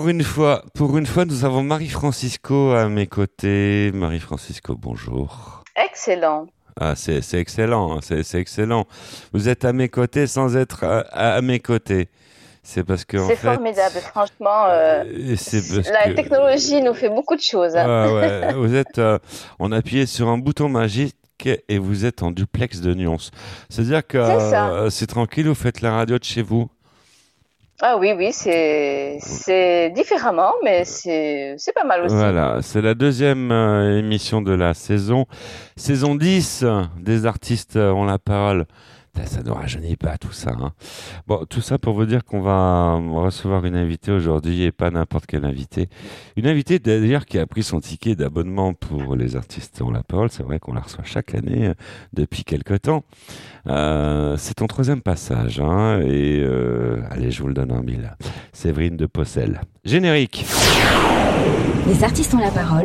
pour une fois, nous avons Marie-Francisco à mes côtés. Marie-Francisco, bonjour. Excellent. Ah, c'est excellent, hein, c'est excellent. Vous êtes à mes côtés sans être à mes côtés. C'est parce que C'est formidable, franchement. La technologie nous fait beaucoup de choses. Ouais, vous êtes, on a appuyé sur un bouton magique et vous êtes en duplex de nuances. C'est-à-dire que c'est tranquille, vous faites la radio de chez vous. Ah oui, c'est différemment, mais c'est pas mal aussi. Voilà, c'est la deuxième émission de la saison 10 des artistes ont la parole. Ça ne nous rajeunit pas tout ça. Hein. Bon, tout ça pour vous dire qu'on va recevoir une invitée aujourd'hui et pas n'importe quelle invitée. Une invitée d'ailleurs qui a pris son ticket d'abonnement pour les artistes ont la parole. C'est vrai qu'on la reçoit chaque année depuis quelque temps. C'est ton troisième passage. Hein, et allez, je vous le donne en mille. Séverine de Possel. Générique. Les artistes ont la parole.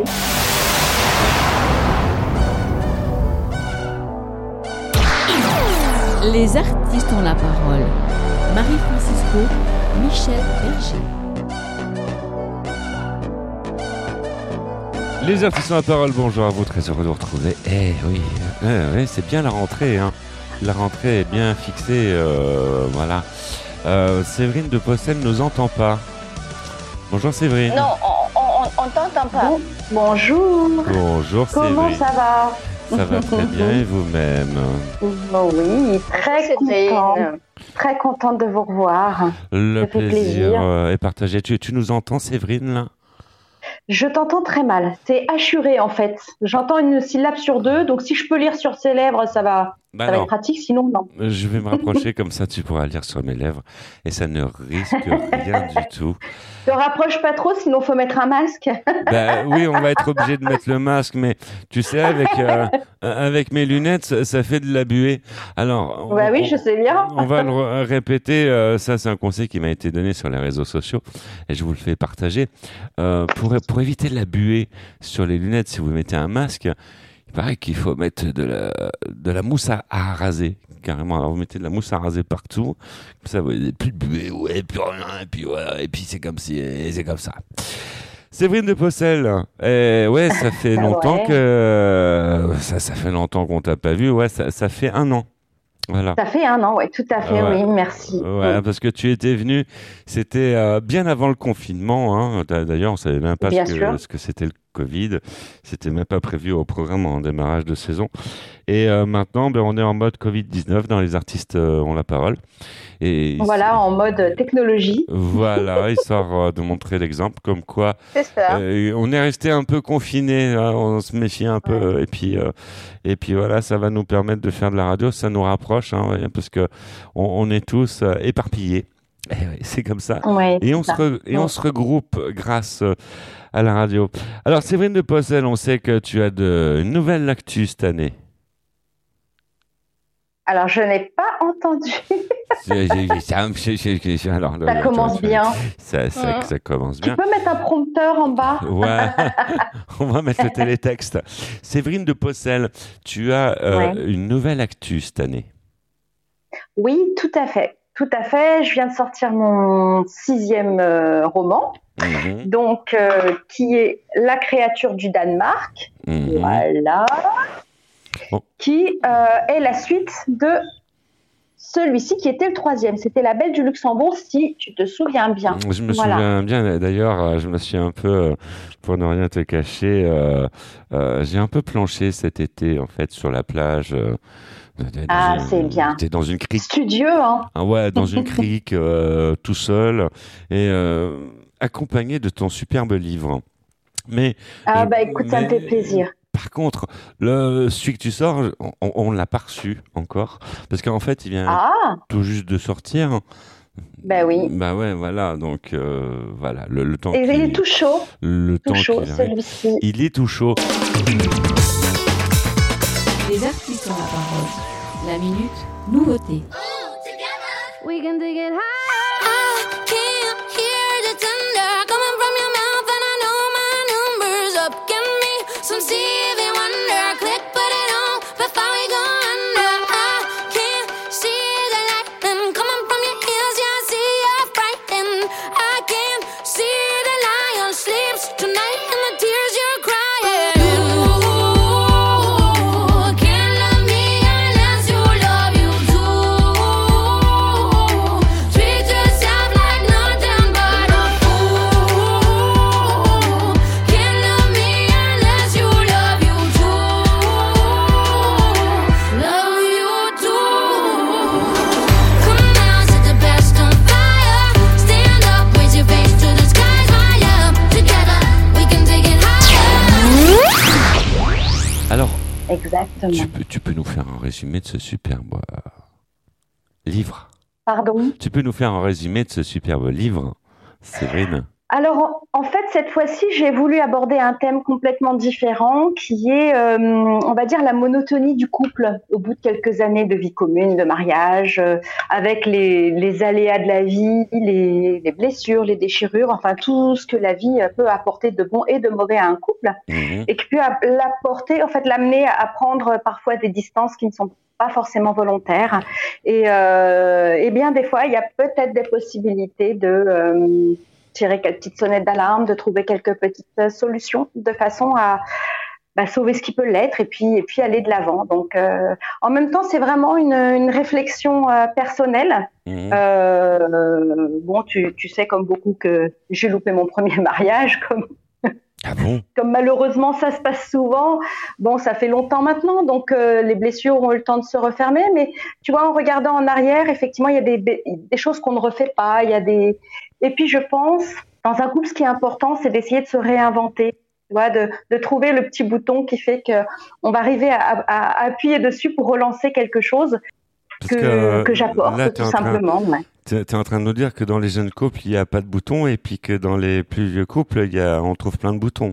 Les artistes ont la parole. Marie-Francisco, Michel Berger. Les artistes ont la parole, bonjour à vous, très heureux de vous retrouver. Eh oui, c'est bien la rentrée. Hein. La rentrée est bien fixée, voilà. Séverine de Possel nous entend pas. Bonjour Séverine. Non, on t'entend pas. Bonjour. Bonjour Séverine. Comment ça va ? Ça va très bien et vous-même? Oui, très contente de vous revoir. Le plaisir est partagé. Tu nous entends Séverine là? Je t'entends très mal. C'est assuré en fait. J'entends une syllabe sur deux, donc si je peux lire sur ses lèvres, ça va être pratique, sinon non. Je vais me rapprocher comme ça, tu pourras lire sur mes lèvres et ça ne risque rien du tout. Ne rapproche pas trop, sinon faut mettre un masque. Oui, on va être obligé de mettre le masque, mais tu sais, avec mes lunettes, ça fait de la buée. Alors, oui, je sais bien. On va le répéter. Ça, c'est un conseil qui m'a été donné sur les réseaux sociaux et je vous le fais partager. Pour éviter la buée sur les lunettes, si vous mettez un masque, il paraît qu'il faut mettre de la mousse à raser, carrément. Alors vous mettez de la mousse à raser partout, comme ça vous n'avez plus de buée, plus rien, et puis voilà, et puis c'est comme ça. Séverine de Possel, ça fait longtemps que ça fait longtemps qu'on t'a pas vu. Ouais, ça fait 1 an. Voilà. Ça fait 1 an, oui, tout à fait, oui, merci. Ouais, parce que tu étais venu, c'était bien avant le confinement. Hein. D'ailleurs, on savait même pas ce que c'était le Covid. C'était même pas prévu au programme en démarrage de saison. Et maintenant, on est en mode Covid-19 dans les artistes ont la parole. Et voilà, en mode technologie. Voilà, histoire de montrer l'exemple, comme quoi on est resté un peu confinés, hein, on se méfie un peu, et puis voilà, ça va nous permettre de faire de la radio, ça nous rapproche, hein, parce que on est tous éparpillés. C'est comme ça. Ouais, et on se regroupe grâce à la radio. Alors, Séverine de Possel, on sait que tu as une nouvelle actu cette année. Alors, je n'ai pas entendu. Ça commence bien. Ça commence bien. Tu peux mettre un prompteur en bas? Ouais, on va mettre le télétexte. Séverine de Possel, tu as une nouvelle actu cette année. Oui, tout à fait. Tout à fait. Je viens de sortir mon 6e roman, donc qui est La créature du Danemark. Voilà. Qui est la suite de celui-ci qui était le 3e. C'était La Belle du Luxembourg, si tu te souviens bien. Je me souviens bien. D'ailleurs, je me suis un peu, pour ne rien te cacher, j'ai un peu planché cet été, en fait, sur la plage. C'est bien. T'es dans une crique. Studieux, hein. Dans une crique, tout seul, et accompagné de ton superbe livre. Mais écoute, ça me fait plaisir. Par contre, celui que tu sors, on l'a pas reçu encore, parce qu'en fait, il vient tout juste de sortir. Oui. Ouais, voilà. Donc voilà, le temps. Et il est tout chaud. Le tout temps chaud, celui-ci. Il est tout chaud. Les artistes ont la parole. La minute nouveauté. We can dig it high. See the Exactement. Tu peux nous faire un résumé de ce superbe livre? Pardon? Tu peux nous faire un résumé de ce superbe livre, Séverine? Alors, en fait, cette fois-ci, j'ai voulu aborder un thème complètement différent qui est, on va dire, la monotonie du couple au bout de quelques années de vie commune, de mariage, avec les aléas de la vie, les blessures, les déchirures, enfin tout ce que la vie peut apporter de bon et de mauvais à un couple, et qui peut l'apporter, en fait, l'amener à prendre parfois des distances qui ne sont pas forcément volontaires. Et bien, des fois, il y a peut-être des possibilités de tirer quelques petites sonnettes d'alarme, de trouver quelques petites solutions de façon à sauver ce qui peut l'être et puis aller de l'avant. Donc, en même temps, c'est vraiment une réflexion personnelle. Bon, tu sais comme beaucoup que j'ai loupé mon premier mariage, Ah bon? Comme malheureusement ça se passe souvent. Bon, ça fait longtemps maintenant, donc les blessures ont eu le temps de se refermer. Mais tu vois, en regardant en arrière, effectivement, il y a des choses qu'on ne refait pas. Et puis, je pense, dans un couple, ce qui est important, c'est d'essayer de se réinventer. Tu vois, de trouver le petit bouton qui fait qu'on va arriver à appuyer dessus pour relancer quelque chose que j'apporte, là, tout simplement. Tu es en train de nous dire que dans les jeunes couples, il n'y a pas de boutons et puis que dans les plus vieux couples, on trouve plein de boutons.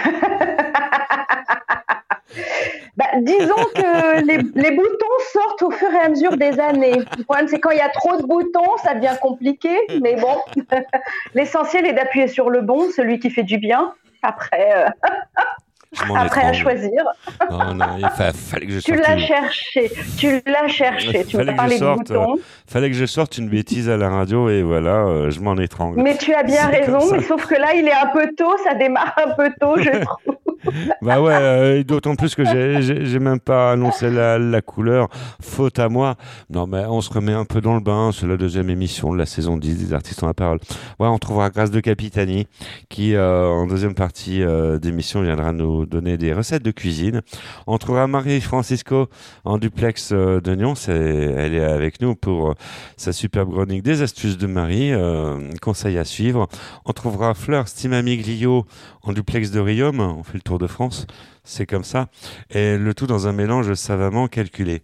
Disons que les boutons sortent au fur et à mesure des années. Le problème, c'est quand il y a trop de boutons, ça devient compliqué. Mais bon, l'essentiel est d'appuyer sur le bon, celui qui fait du bien. Après à choisir. Non, il fallait que je sorte. Tu l'as cherché. Tu m'as parlé de boutons. Fallait que je sorte une bêtise à la radio et voilà, je m'en étrangle. Mais tu as bien raison, mais sauf que là, il est un peu tôt, ça démarre un peu tôt, je trouve. Bah ouais, d'autant plus que j'ai même pas annoncé la couleur, faute à moi. Non, mais on se remet un peu dans le bain, c'est la deuxième émission de la saison 10 des Artistes ont la parole. Ouais, on trouvera Grâce de Capitani qui, en deuxième partie d'émission, viendra nous donner des recettes de cuisine. On trouvera Marie Francisco en duplex de Nyon, elle est avec nous pour sa superbe chronique des astuces de Marie, conseils à suivre. On trouvera Fleur Stimamiglio en duplex de Riom, on fait le tour de France, c'est comme ça, et le tout dans un mélange savamment calculé.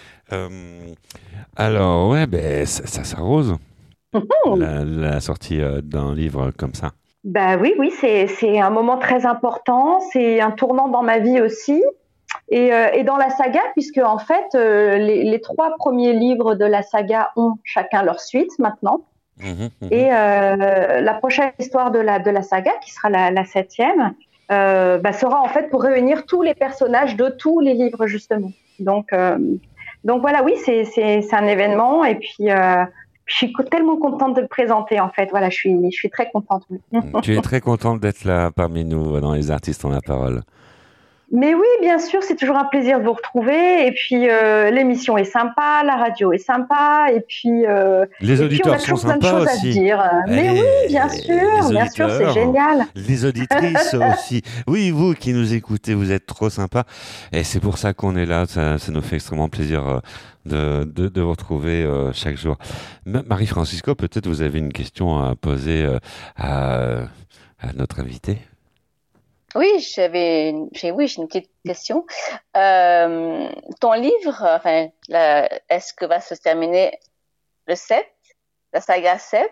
Alors ouais, ça s'arrose, la sortie d'un livre comme ça. Bah oui, c'est un moment très important, c'est un tournant dans ma vie aussi, et dans la saga, puisque en fait les 3 premiers livres de la saga ont chacun leur suite maintenant. Et la prochaine histoire de la saga, qui sera la 7e, sera en fait pour réunir tous les personnages de tous les livres justement. Donc voilà, oui, c'est un événement, et puis je suis tellement contente de le présenter en fait. Voilà, je suis très contente. Tu es très contente d'être là parmi nous dans Les Artistes ont la parole. Mais oui, bien sûr, c'est toujours un plaisir de vous retrouver. Et puis, l'émission est sympa, la radio est sympa. Et puis, les auditeurs sont sympas aussi. À dire. Mais oui, bien sûr, c'est génial. Les auditrices aussi. Oui, vous qui nous écoutez, vous êtes trop sympas. Et c'est pour ça qu'on est là. Ça nous fait extrêmement plaisir de vous retrouver chaque jour. Marie Francisco, peut-être vous avez une question à poser à notre invité. Oui, j'ai une petite question. Ton livre, est-ce que va se terminer le 7, la saga 7,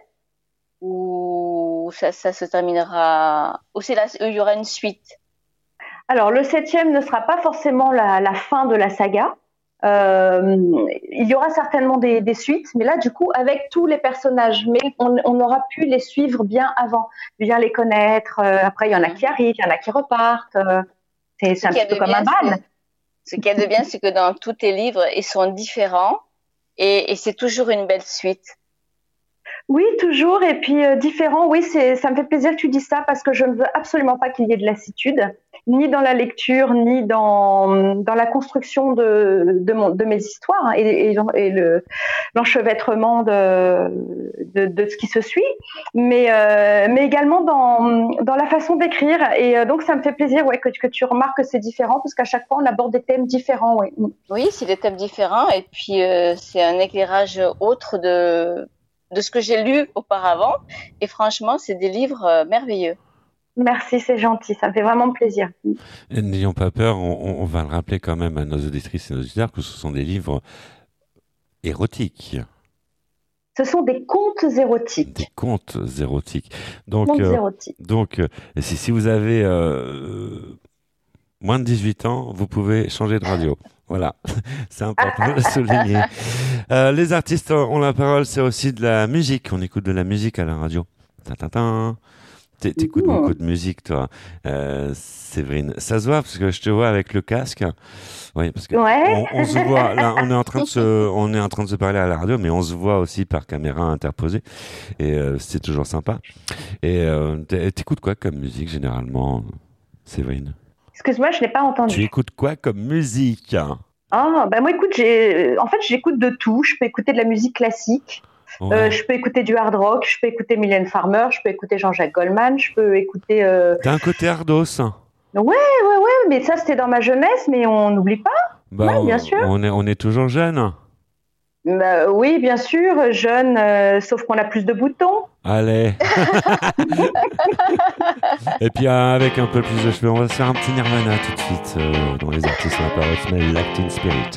ou ça se terminera, ou il y aura une suite? Alors, le 7e ne sera pas forcément la fin de la saga. Il y aura certainement des suites, mais là du coup avec tous les personnages, mais on aura pu les suivre bien avant, bien les connaître. Après il y en a qui arrivent, il y en a qui repartent. C'est un petit peu comme un bal. Ce qu'il y a de bien, c'est que dans tous tes livres, ils sont différents et c'est toujours une belle suite. Oui, toujours, et puis différent. Oui, ça me fait plaisir que tu dises ça, parce que je ne veux absolument pas qu'il y ait de lassitude, ni dans la lecture, ni dans la construction de mes histoires, hein, et l'enchevêtrement de ce qui se suit, mais également dans la façon d'écrire. Et donc ça me fait plaisir, ouais, que tu remarques que c'est différent, parce qu'à chaque fois on aborde des thèmes différents. Ouais. Oui, c'est des thèmes différents, et puis c'est un éclairage autre de ce que j'ai lu auparavant, et franchement c'est des livres merveilleux. Merci, c'est gentil, ça me fait vraiment plaisir. Et n'ayons pas peur, on va le rappeler quand même à nos auditrices et nos auditeurs que ce sont des livres érotiques. Ce sont des contes érotiques. Des contes érotiques. Donc, si vous avez moins de 18 ans, vous pouvez changer de radio. Voilà, c'est important de le souligner. Les artistes ont la parole, c'est aussi de la musique. On écoute de la musique à la radio. T'écoutes beaucoup de musique, toi, Séverine. Ça se voit parce que je te vois avec le casque. Oui, parce que on se voit. Là, on est en train de se parler à la radio, mais on se voit aussi par caméra interposée. Et c'est toujours sympa. Et t'écoutes quoi comme musique généralement, Séverine? Excuse-moi, je n'ai pas entendu. Tu écoutes quoi comme musique? Moi, écoute, j'écoute de tout. Je peux écouter de la musique classique. Ouais. Je peux écouter du hard rock, je peux écouter Mylène Farmer, je peux écouter Jean-Jacques Goldman, je peux écouter... T'as un côté hardos. Ouais, mais ça c'était dans ma jeunesse, mais on n'oublie pas. Ouais, bien sûr. On est toujours jeune. Oui, bien sûr, jeune, sauf qu'on a plus de boutons. Allez. Et puis avec un peu plus de cheveux, on va se faire un petit Nirvana tout de suite dans les artistes à la parole, Smell Like Teen Spirit.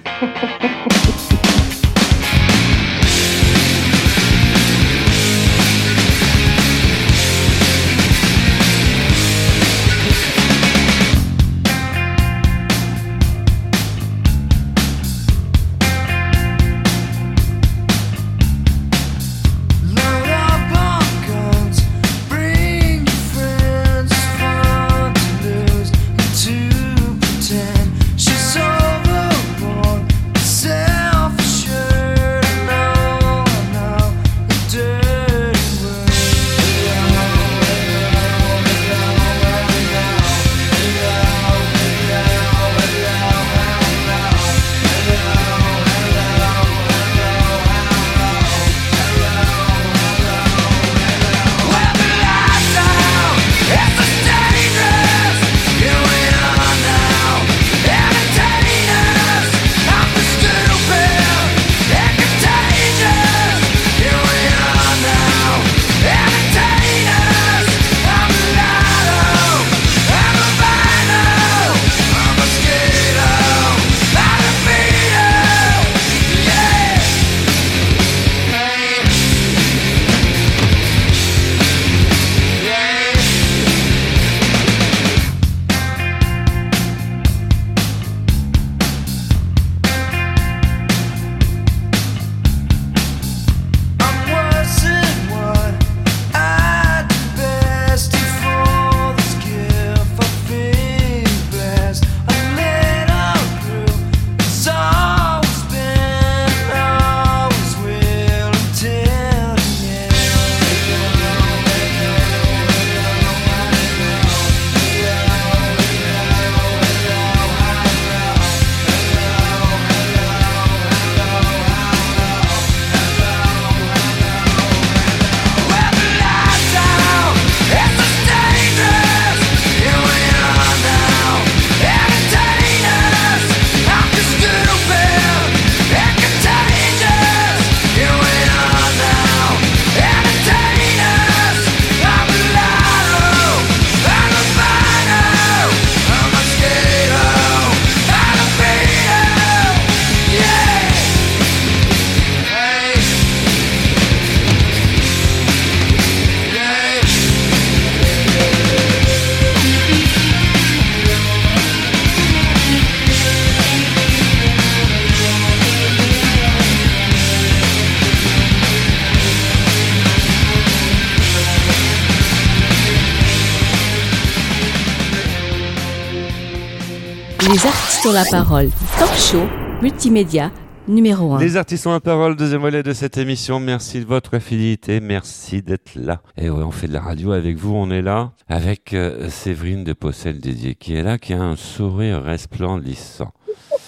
Les artistes ont la parole. Talk show, multimédia, numéro 1. Les artistes ont la parole, deuxième volet de cette émission. Merci de votre fidélité, merci d'être là. Et ouais, on fait de la radio avec vous, on est là avec Séverine de Possel Dédié qui est là, qui a un sourire resplendissant.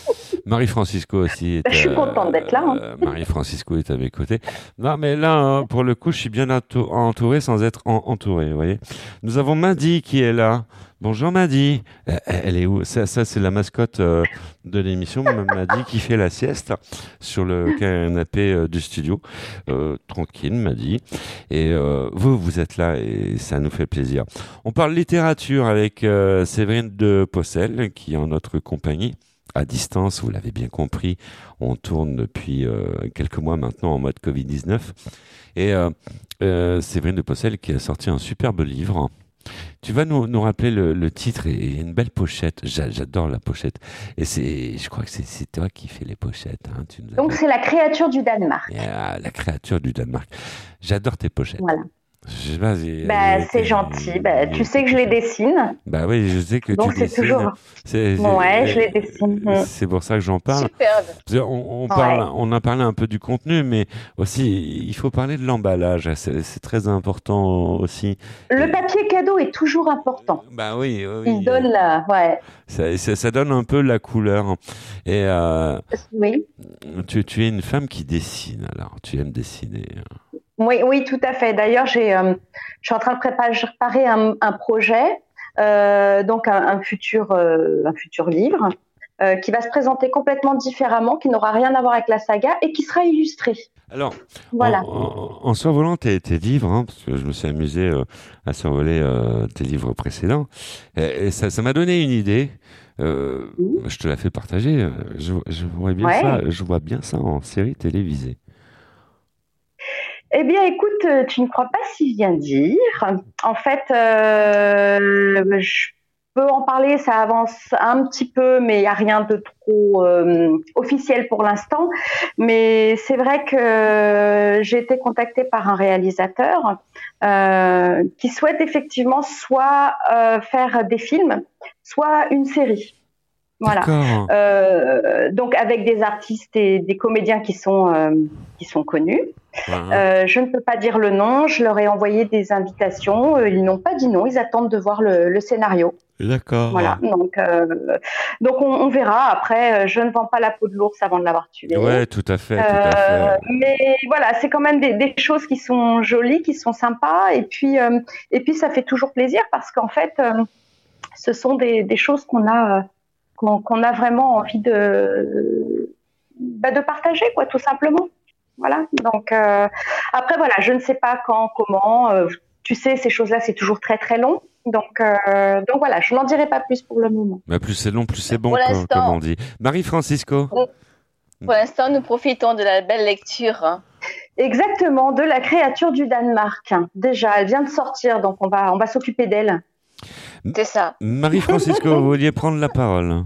Marie-Francisco aussi. Je suis contente d'être là. Marie-Francisco est à mes côtés. Non, mais là, pour le coup, je suis bien entouré sans être entouré, vous voyez. Nous avons Madi qui est là. Bonjour Madi. Elle est où? Ça, c'est la mascotte de l'émission, Madi, qui fait la sieste sur le canapé du studio. Tranquille, Madi. Et vous êtes là et ça nous fait plaisir. On parle littérature avec Séverine de Possel, qui est en notre compagnie. À distance, vous l'avez bien compris, on tourne depuis quelques mois maintenant en mode Covid-19. Et Séverine de Possel qui a sorti un superbe livre. Tu vas nous rappeler le titre et une belle pochette. J'adore la pochette. Et je crois que c'est toi qui fais les pochettes. Hein. Donc c'est La créature du Danemark. La créature du Danemark. J'adore tes pochettes. Voilà. Je sais pas, c'est gentil. Tu sais que je les dessine. Oui, je sais que donc tu dessines. Toujours... je les dessine. C'est pour ça que j'en parle. Superbe. On a parlé un peu du contenu, mais aussi il faut parler de l'emballage. C'est très important aussi. Le papier cadeau est toujours important. Oui. Il donne la. Ouais. Ça donne un peu la couleur. Et oui. Tu es une femme qui dessine. Alors, tu aimes dessiner. Oui, tout à fait. D'ailleurs, je suis en train de préparer un projet, donc un futur livre, qui va se présenter complètement différemment, qui n'aura rien à voir avec la saga et qui sera illustré. Alors, voilà. en survolant tes livres, hein, parce que je me suis amusé à survoler tes livres précédents, et ça m'a donné une idée. Je te la fais partager. Je vois bien ça en série télévisée. Eh bien, écoute, tu ne crois pas si bien dire. En fait, je peux en parler, ça avance un petit peu, mais il n'y a rien de trop officiel pour l'instant. Mais c'est vrai que j'ai été contactée par un réalisateur qui souhaite effectivement soit faire des films, soit une série. Voilà. Donc avec des artistes et des comédiens qui sont connus. Je ne peux pas dire le nom. Je leur ai envoyé des invitations. Ils n'ont pas dit non. Ils attendent de voir le scénario. D'accord. Voilà. Donc on verra. Après, je ne vends pas la peau de l'ours avant de l'avoir tué. Ouais, tout à fait. Mais voilà, c'est quand même des choses qui sont jolies, qui sont sympas. Et puis ça fait toujours plaisir parce qu'en fait, ce sont des choses qu'on a vraiment envie de partager, quoi, tout simplement. Voilà. Donc après, voilà, je ne sais pas quand, comment. Tu sais, ces choses-là, c'est toujours très très long. Donc voilà, je n'en dirai pas plus pour le moment. Plus c'est long, plus c'est bon, comme on dit. Marie-Francisco. Pour l'instant, nous profitons de la belle lecture. Hein. Exactement, de La créature du Danemark. Déjà, elle vient de sortir, donc on va s'occuper d'elle. C'est ça. Marie-Francisco, vous vouliez prendre la parole.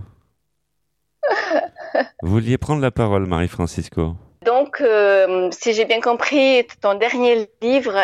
Vous vouliez prendre la parole, Marie-Francisco. Donc, si j'ai bien compris, ton dernier livre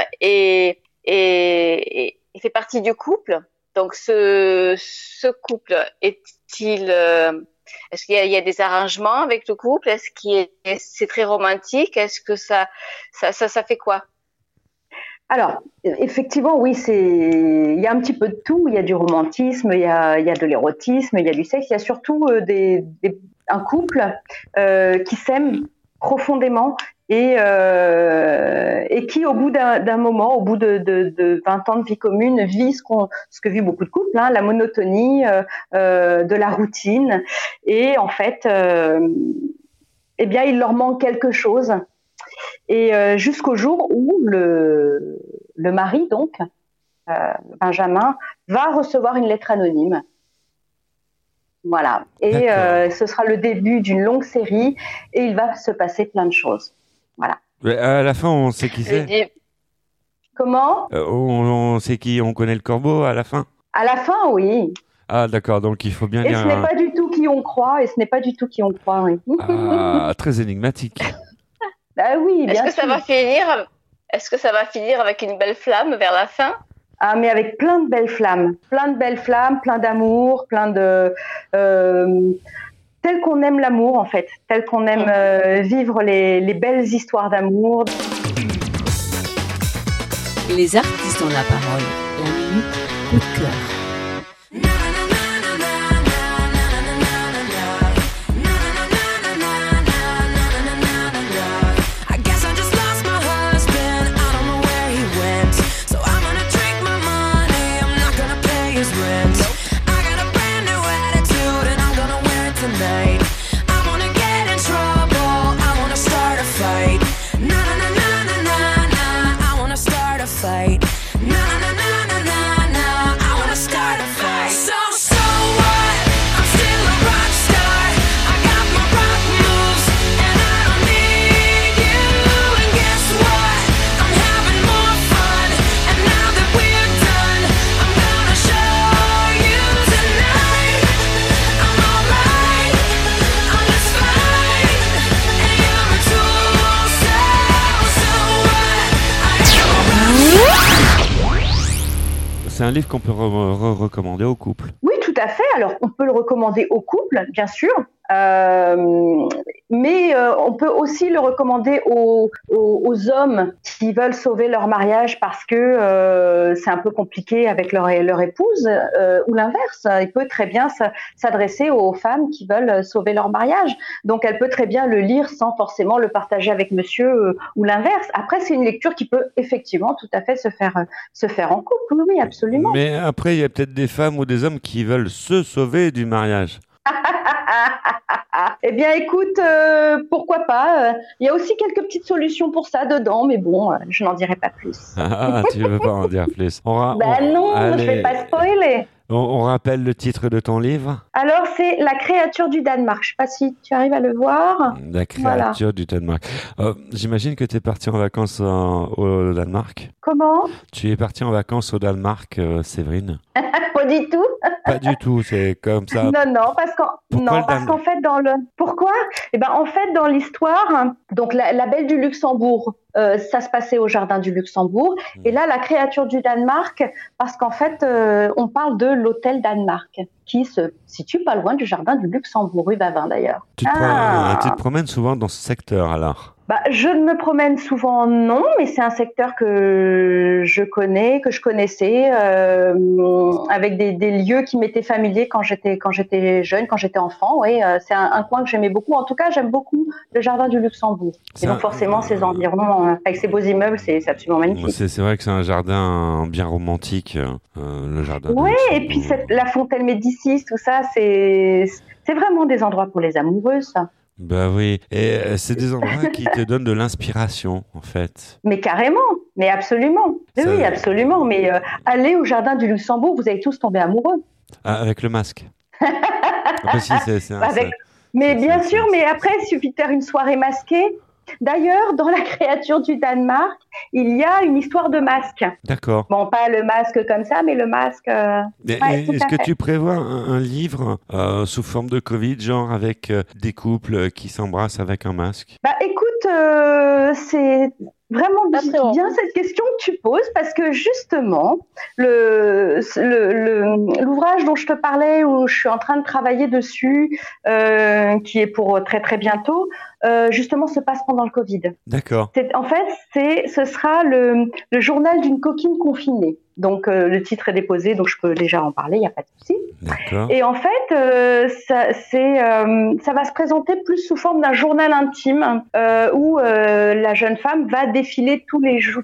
fait partie du couple. Donc, ce couple est-il... est-ce qu'il y a des arrangements avec le couple? Est-ce que c'est très romantique? Est-ce que ça fait quoi? Alors, effectivement, oui, il y a un petit peu de tout. Il y a du romantisme, il y a de l'érotisme, il y a du sexe. Il y a surtout un couple qui s'aime profondément et qui, au bout d'un moment, au bout de 20 ans de vie commune, vit ce que vivent beaucoup de couples, hein, la monotonie de la routine. Et en fait, eh bien, il leur manque quelque chose. Et jusqu'au jour où le mari, donc, Benjamin, va recevoir une lettre anonyme. Voilà. Et ce sera le début d'une longue série et il va se passer plein de choses. Voilà. À la fin, on sait qui c'est. Comment ? On sait qui, on connaît le corbeau à la fin ? À la fin, oui. Ah, d'accord, donc il faut bien lire. Et ce n'est pas du tout qui on croit, oui. Ah, très énigmatique. Ah oui, bien sûr. Est-ce que ça va finir avec une belle flamme vers la fin ? Ah, mais avec plein de belles flammes, plein d'amour, plein de... tel qu'on aime l'amour, en fait, tel qu'on aime vivre les belles histoires d'amour. Les artistes ont la parole. La minute coup de cœur. c'est un livre qu'on peut recommander aux couples. Oui, tout à fait. Alors, on peut le recommander aux couples, bien sûr. Mais on peut aussi le recommander aux hommes qui veulent sauver leur mariage parce que c'est un peu compliqué avec leur épouse, ou l'inverse. Il peut très bien s'adresser aux femmes qui veulent sauver leur mariage. Donc, elle peut très bien le lire sans forcément le partager avec monsieur, ou l'inverse. Après, c'est une lecture qui peut effectivement tout à fait se faire en couple. Oui, absolument. Mais après, il y a peut-être des femmes ou des hommes qui veulent se sauver du mariage. Eh bien, écoute, pourquoi pas. Il y a aussi quelques petites solutions pour ça dedans, mais bon, je n'en dirai pas plus. Ah, tu veux pas en dire plus? Non, je ne vais pas spoiler. On rappelle le titre de ton livre? Alors, c'est La créature du Danemark. Je ne sais pas si tu arrives à le voir. La créature du Danemark. J'imagine que tu es partie en vacances au Danemark. Comment? Tu es partie en vacances au Danemark, Séverine? Pas du tout. Pas du tout, c'est comme ça. Non, parce qu'en fait, Pourquoi? Eh ben, en fait, dans l'histoire, donc la Belle du Luxembourg, ça se passait au jardin du Luxembourg. Et là, La créature du Danemark, parce qu'en fait, on parle de l'hôtel Danemark, qui se situe pas loin du jardin du Luxembourg, rue Bavin d'ailleurs. Tu te promènes souvent dans ce secteur alors? Je ne me promène souvent, non, mais c'est un secteur que je connais, que je connaissais, avec des lieux qui m'étaient familiers quand j'étais jeune, quand j'étais enfant. Oui, c'est un coin que j'aimais beaucoup. En tout cas, j'aime beaucoup le jardin du Luxembourg. Et donc forcément, ces environs, avec ces beaux immeubles, c'est absolument magnifique. C'est vrai que c'est un jardin bien romantique, le jardin. Oui, et puis la fontaine Médicis, tout ça, c'est vraiment des endroits pour les amoureux, ça. Bah oui, et c'est des endroits qui te donnent de l'inspiration, en fait. Mais carrément, mais absolument. Oui, absolument. Mais allez au jardin du Luxembourg, vous allez tous tomber amoureux. Ah, avec le masque. Mais bien sûr, mais après, il suffit de faire une soirée masquée. D'ailleurs, dans La créature du Danemark, il y a une histoire de masque. D'accord. Bon, pas le masque comme ça, mais le masque... Est-ce que tu prévois un livre sous forme de Covid, genre avec des couples qui s'embrassent avec un masque? Écoute, c'est vraiment bien cette question que tu poses, parce que justement, l'ouvrage dont je te parlais, où je suis en train de travailler dessus, qui est pour très très bientôt, justement se passe pendant le Covid. D'accord. En fait, ce sera le journal d'une coquine confinée. Donc, le titre est déposé, donc je peux déjà en parler, il n'y a pas de souci. D'accord. Et en fait, ça va se présenter plus sous forme d'un journal intime, où la jeune femme va défiler tous les jours,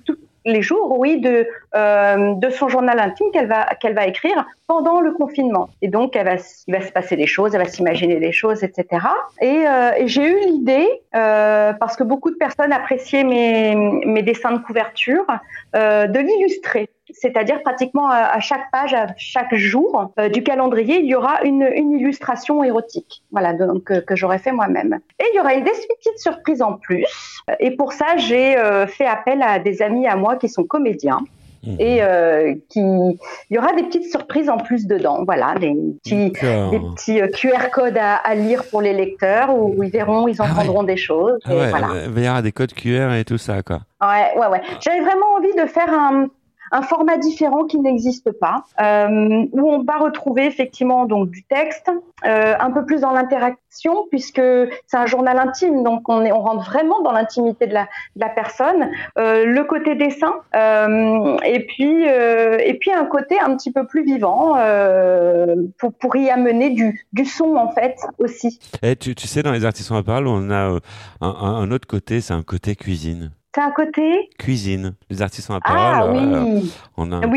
de son journal intime qu'elle va écrire pendant le confinement. Et donc, il va se passer des choses, elle va s'imaginer des choses, etc. Et j'ai eu l'idée, parce que beaucoup de personnes appréciaient mes dessins de couverture, de l'illustrer. C'est-à-dire pratiquement à chaque page, à chaque jour du calendrier, il y aura une illustration érotique, voilà, donc que j'aurais fait moi-même. Et il y aura des petites surprises en plus. Et pour ça, j'ai fait appel à des amis à moi qui sont comédiens. Et il y aura des petites surprises en plus dedans, voilà, des petits QR codes à lire pour les lecteurs, où ils verront, ils entendront des choses. Voilà. Il y aura des codes QR et tout ça, quoi. Ouais. J'avais vraiment envie de faire un format différent qui n'existe pas, où on va retrouver effectivement donc du texte, un peu plus dans l'interaction, puisque c'est un journal intime, donc on rentre vraiment dans l'intimité de la personne, le côté dessin, et puis un côté un petit peu plus vivant, pour y amener du son en fait aussi. Et tu sais, dans les artisans à parole, on a un autre côté, c'est un côté cuisine. C'est un côté cuisine. Les artisans à parole, on a un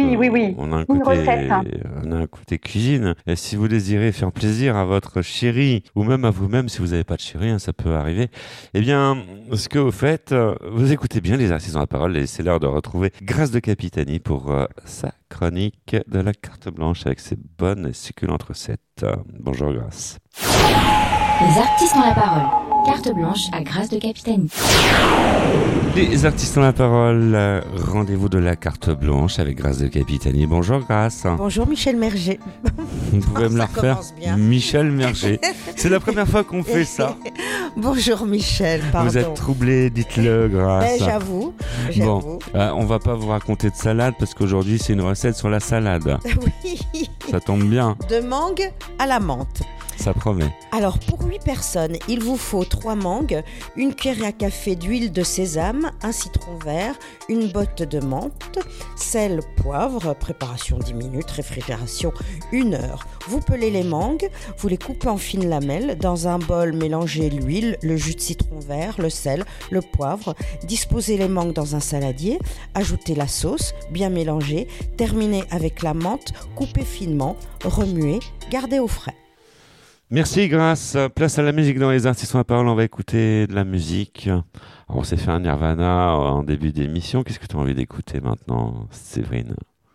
côté cuisine. Et si vous désirez faire plaisir à votre chéri, ou même à vous-même, si vous n'avez pas de chéri, ça peut arriver, eh bien, ce que vous faites, vous écoutez bien les artisans à parole, et c'est l'heure de retrouver Grâce de Capitani pour sa chronique de la carte blanche avec ses bonnes et succulentes recettes. Bonjour Grâce. Les artistes ont la parole. Carte blanche à Grâce de Capitani. Les artistes ont la parole. Rendez-vous de la carte blanche avec Grâce de Capitani. Bonjour Grâce. Bonjour Michel Merger. Vous pouvez me la refaire, Michel Merger. C'est la première fois qu'on fait ça. Bonjour Michel, pardon. Vous êtes troublé, dites-le Grâce. J'avoue. j'avoue. Bon, on va pas vous raconter de salade parce qu'aujourd'hui c'est une recette sur la salade. Oui. Ça tombe bien. De mangue à la menthe. Ça promet. Alors, pour 8 personnes, il vous faut 3 mangues, une cuillère à café d'huile de sésame, un citron vert, une botte de menthe, sel, poivre, préparation 10 minutes, réfrigération 1 heure. Vous pelez les mangues, vous les coupez en fines lamelles. Dans un bol, mélangez l'huile, le jus de citron vert, le sel, le poivre. Disposez les mangues dans un saladier, ajoutez la sauce, bien mélangée, terminez avec la menthe, coupez finement, remuez, gardez au frais. Merci Grâce. Place à la musique dans les artistes ont la parole. On va écouter de la musique. Alors, on s'est fait un Nirvana en début d'émission. Qu'est-ce que tu as envie d'écouter maintenant, Séverine?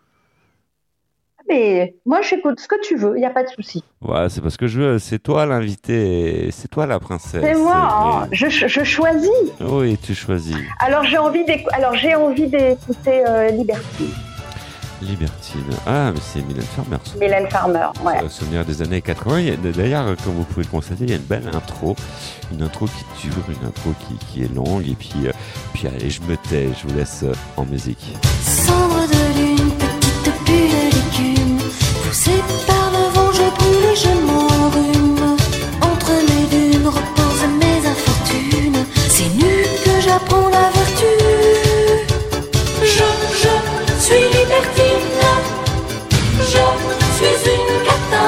Mais moi, j'écoute ce que tu veux. Il n'y a pas de souci. Ouais, c'est parce que je veux. C'est toi l'invité. C'est toi la princesse. C'est moi. Hein. Je choisis. Oui, tu choisis. Alors, j'ai envie d'écouter Libertine. Libertine. Ah, mais c'est Mylène Farmer. Mylène Farmer, ouais. Souvenir des années 80. D'ailleurs, comme vous pouvez le constater, il y a une belle intro. Une intro qui dure, une intro qui est longue. Et puis allez, je me tais, je vous laisse en musique. Cendre de lune, petite bulle d'écume, poussée par le vent, je brûle et je m'enrhume. Entre mes dunes reposent mes infortunes. C'est nu que j'apprends la vertu. Je suis libertine. Je suis une catin.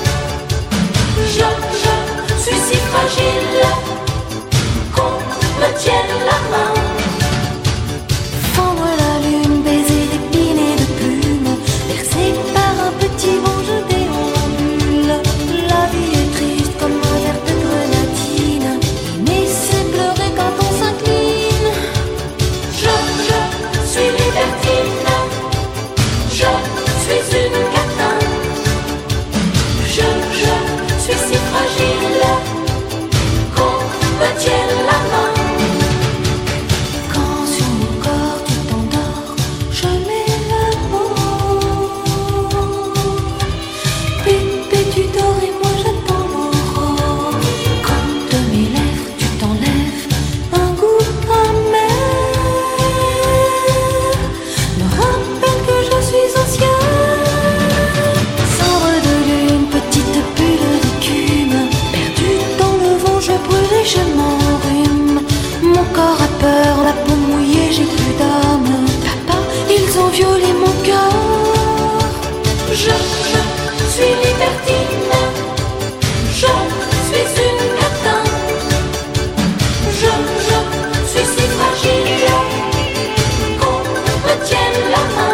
Je suis si fragile qu'on me tienne la main. Fendre la lune, baiser d'épines et de plumes, bercé par un petit vent, je déambule. La vie est triste comme un verre de grenadine. Aimer, c'est pleurer quand on s'incline. Je suis libertine. Je suis une catin. Je suis si fragile qu'on me tienne la main. Quand sur mon corps tu t'endors, je mets la peau. Puis tu dors et moi j'attends l'aurore. Quand de mes lèvres tu t'enlèves un goût amer, me rappelle que je suis ancien. Je m'enrhume, mon corps a peur, la peau mouillée, j'ai plus d'âme. Papa, ils ont violé mon cœur. Je suis libertine. Je suis une catin. Je suis si fragile qu'on me tienne la main.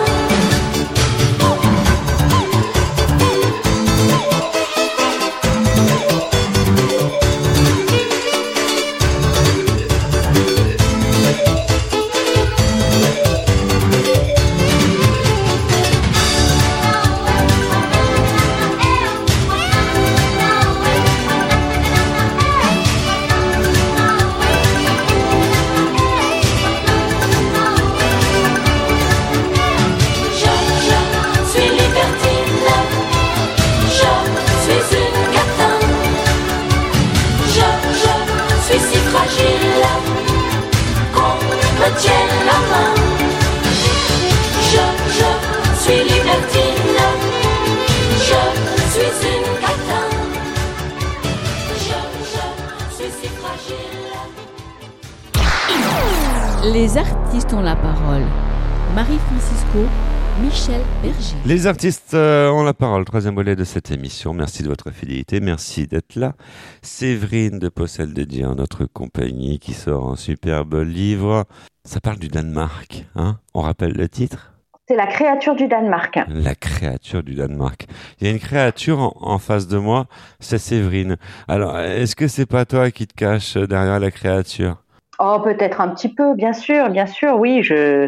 Les artistes ont la parole. Marie-Francisco, Michel Berger. Les artistes ont la parole, troisième volet de cette émission. Merci de votre fidélité, merci d'être là. Séverine de Possel dédiée à notre compagnie qui sort un superbe livre. Ça parle du Danemark, hein? On rappelle le titre? C'est la créature du Danemark. La créature du Danemark. Il y a une créature en face de moi, c'est Séverine. Alors, est-ce que c'est pas toi qui te caches derrière la créature? Oh, peut-être un petit peu, bien sûr, oui,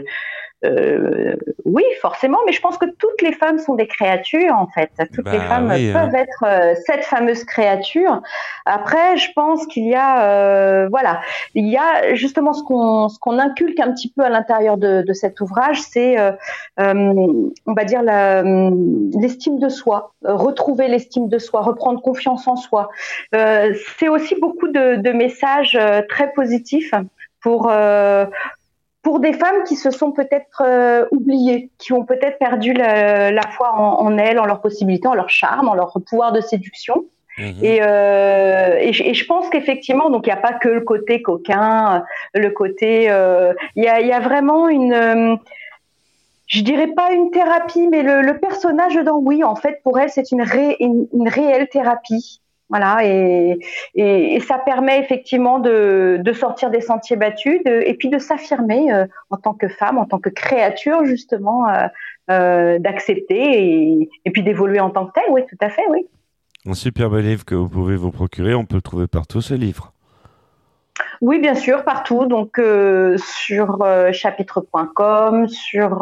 oui, forcément, mais je pense que toutes les femmes sont des créatures, en fait. Toutes les femmes peuvent être cette fameuse créature. Après, je pense qu'il y a, il y a justement ce qu'on inculque un petit peu à l'intérieur de cet ouvrage, c'est, on va dire, l'estime de soi, retrouver l'estime de soi, reprendre confiance en soi. C'est aussi beaucoup de messages très positifs pour pour des femmes qui se sont peut-être oubliées, qui ont peut-être perdu la foi en elles, en leurs possibilités, en leur charme, en leur pouvoir de séduction. Et je pense qu'effectivement, donc il n'y a pas que le côté coquin, le côté, il y a vraiment je dirais pas une thérapie, mais le personnage dedans, oui, en fait, pour elle, c'est une réelle thérapie. Voilà, et ça permet effectivement de sortir des sentiers battus, et puis de s'affirmer en tant que femme, en tant que créature, justement, d'accepter et puis d'évoluer en tant que telle. Oui, tout à fait, oui. Un superbe livre que vous pouvez vous procurer, on peut le trouver partout, ce livre. Oui, bien sûr, partout. Donc sur chapitre.com, sur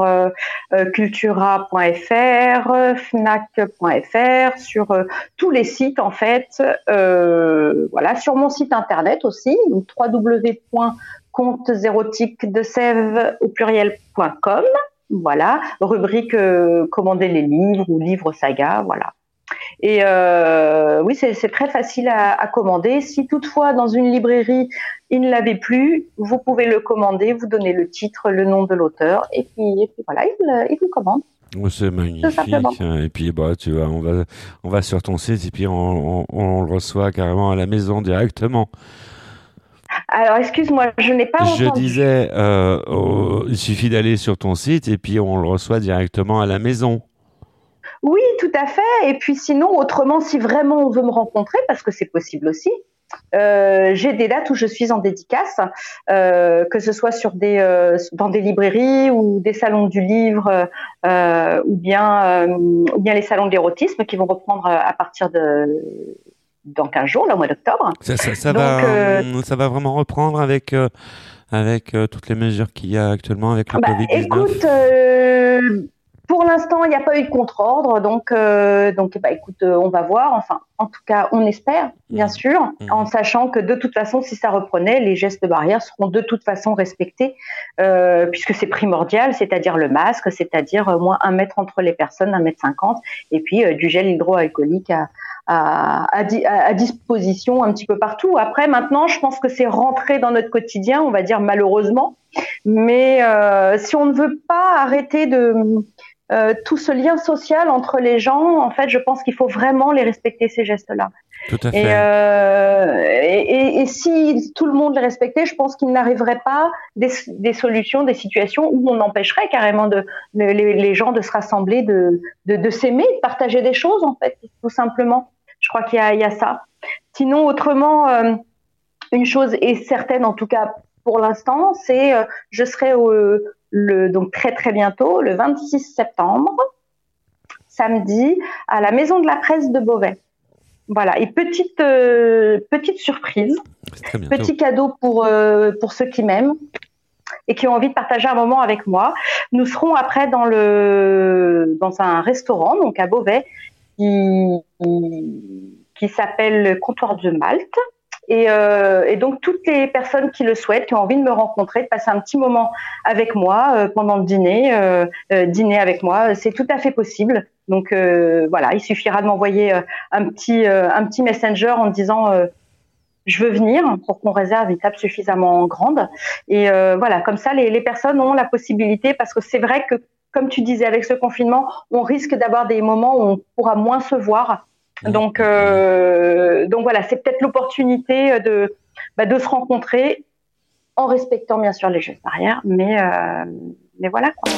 cultura.fr, fnac.fr, sur tous les sites en fait. Voilà, sur mon site internet aussi, donc www.contesérotiquedesèvres au pluriel.com. Voilà, rubrique commander les livres ou livres saga, voilà. Et oui, c'est très facile à commander. Si toutefois dans une librairie il ne l'avait plus, vous pouvez le commander, vous donnez le titre, le nom de l'auteur, et puis voilà, il vous commande. C'est magnifique. Et puis tu vois, on va sur ton site et puis on le reçoit carrément à la maison directement. Alors, excuse-moi, je n'ai pas entendu. Je disais, il suffit d'aller sur ton site et puis on le reçoit directement à la maison. Oui, tout à fait. Et puis sinon, autrement, si vraiment on veut me rencontrer, parce que c'est possible aussi, j'ai des dates où je suis en dédicace, que ce soit dans des librairies ou des salons du livre, ou bien les salons de l'érotisme qui vont reprendre à partir dans 15 jours, au mois d'octobre. Ça va vraiment reprendre avec toutes les mesures qu'il y a actuellement avec le Covid-19. Écoute, pour l'instant, il n'y a pas eu de contre-ordre, donc écoute, on va voir. Enfin, en tout cas, on espère, bien sûr, en sachant que de toute façon, si ça reprenait, les gestes barrières seront de toute façon respectés, puisque c'est primordial, c'est-à-dire le masque, c'est-à-dire moins 1 mètre entre les personnes, 1,50 m, et puis du gel hydroalcoolique à disposition un petit peu partout. Après, maintenant, je pense que c'est rentré dans notre quotidien, on va dire malheureusement, mais si on ne veut pas arrêter tout ce lien social entre les gens, en fait, je pense qu'il faut vraiment les respecter, ces gestes-là. Tout à fait. Et si tout le monde les respectait, je pense qu'il n'arriverait pas des solutions, des situations où on empêcherait carrément les gens de se rassembler, de s'aimer, de partager des choses, en fait, tout simplement. Je crois qu'il y a ça. Sinon, autrement, une chose est certaine, en tout cas pour l'instant, c'est je serai donc très très bientôt, le 26 septembre, samedi, à la Maison de la Presse de Beauvais. Voilà, et petite surprise, petit cadeau pour ceux qui m'aiment et qui ont envie de partager un moment avec moi. Nous serons après dans un restaurant, donc à Beauvais, qui s'appelle le Comptoir de Malte. Et donc toutes les personnes qui le souhaitent, qui ont envie de me rencontrer, de passer un petit moment avec moi pendant le dîner avec moi, c'est tout à fait possible. Donc voilà, il suffira de m'envoyer un petit messenger en me disant je veux venir, pour qu'on réserve une table suffisamment grande. Et voilà, comme ça les personnes ont la possibilité, parce que c'est vrai que comme tu disais, avec ce confinement, on risque d'avoir des moments où on pourra moins se voir. Donc voilà, c'est peut-être l'opportunité de se rencontrer en respectant bien sûr les gestes barrières, mais voilà quoi.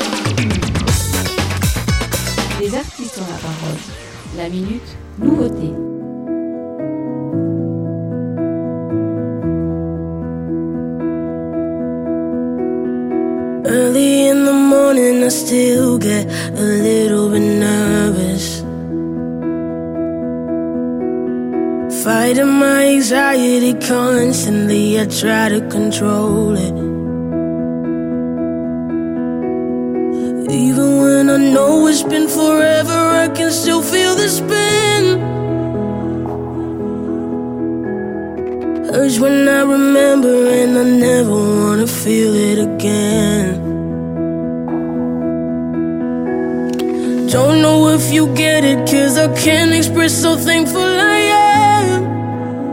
Les artistes ont la parole. La minute nouveauté. Early in the morning, I still get a little bit nervous. Fighting my anxiety constantly, I try to control it. Even when I know it's been forever, I can still feel the spin. Urge when I remember, and I never wanna feel it again. Don't know if you get it, 'cause I can't express how thankful I am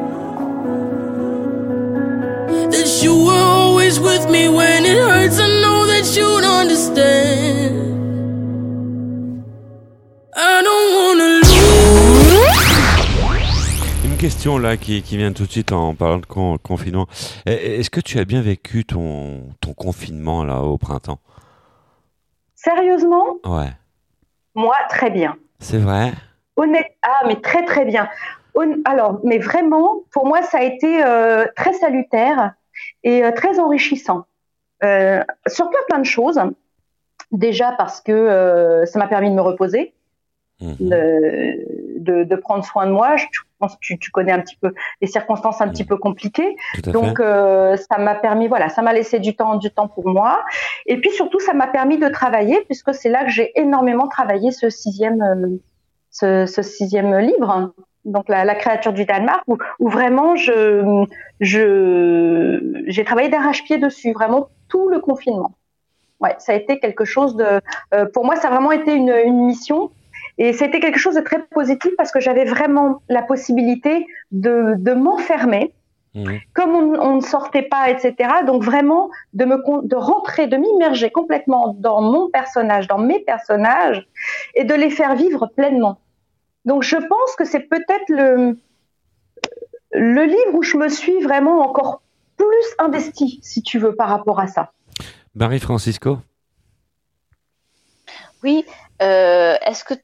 that you were always with me when it hurts. I know une question là qui vient tout de suite en parlant de confinement. Est-ce que tu as bien vécu ton confinement là au printemps? Sérieusement? Ouais. Moi, très bien. C'est vrai? Mais très très bien. Alors, mais vraiment, pour moi, ça a été très salutaire et très enrichissant. Sur plein de choses. Déjà parce que ça m'a permis de me reposer, de prendre soin de moi. Je pense que tu connais un petit peu les circonstances un petit peu compliquées. Donc, ça m'a permis, ça m'a laissé du temps pour moi. Et puis surtout, ça m'a permis de travailler, puisque c'est là que j'ai énormément travaillé ce sixième livre. Donc la créature du Danemark, où vraiment j'ai travaillé d'arrache-pied dessus, vraiment tout le confinement. Ouais, ça a été quelque chose de, pour moi, ça a vraiment été une mission, et c'était quelque chose de très positif parce que j'avais vraiment la possibilité de m'enfermer, comme on ne sortait pas, etc. Donc vraiment de rentrer, de m'immerger complètement dans mon personnage, dans mes personnages, et de les faire vivre pleinement. Donc je pense que c'est peut-être le livre où je me suis vraiment encore plus investie, si tu veux, par rapport à ça. Marie-Francisco? Oui, est-ce que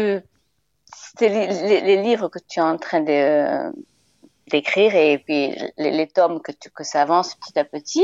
les livres que tu es en train d'écrire et puis les tomes que ça avance petit à petit,